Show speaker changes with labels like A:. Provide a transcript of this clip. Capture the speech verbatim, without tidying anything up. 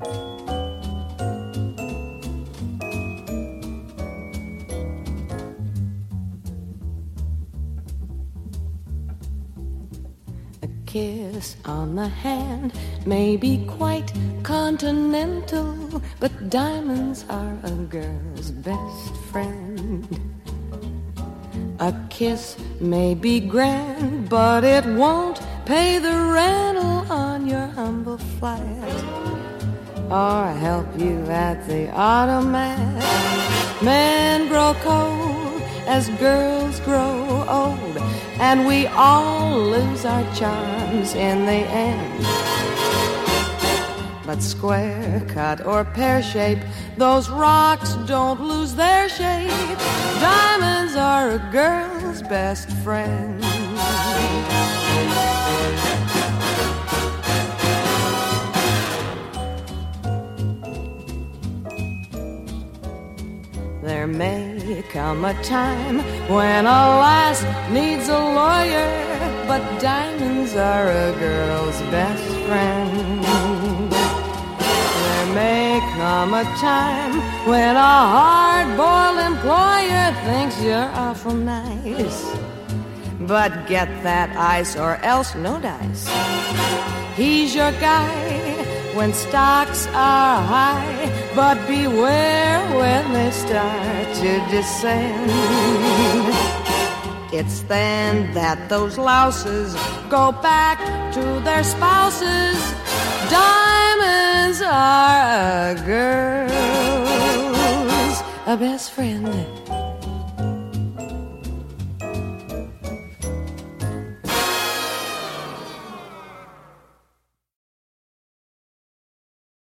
A: Kiss on the hand may be quite continental, but diamonds are a girl's best friend. A kiss may be grand, but it won't pay the rental on your humble flat, or help you at the automat. Men grow cold as girls grow old, and we all lose our charms in the end. But square cut or pear shape, those rocks don't lose their shape. Diamonds are a girl's best friend. There may come a time when a lass needs a lawyer, but diamonds are a girl's best friend. There may come a time when a hard-boiled employer thinks you're awful nice, but get that ice or else no dice. He's your guy when stocks are high, but beware when they start to descend. It's then that those louses go back to their spouses. Diamonds are a girl's a best friend.